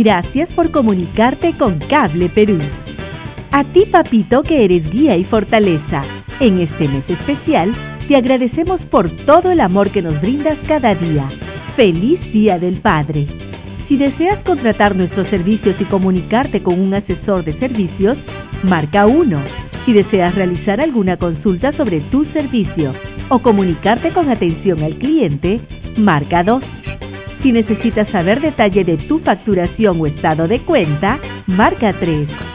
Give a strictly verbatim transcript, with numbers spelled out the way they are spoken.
Gracias por comunicarte con Cable Perú. A ti, papito, que eres guía y fortaleza. En este mes especial, te agradecemos por todo el amor que nos brindas cada día. ¡Feliz Día del Padre! Si deseas contratar nuestros servicios y comunicarte con un asesor de servicios, marca uno. Si deseas realizar alguna consulta sobre tu servicio o comunicarte con atención al cliente, marca dos. Si necesitas saber detalle de tu facturación o estado de cuenta, marca tres.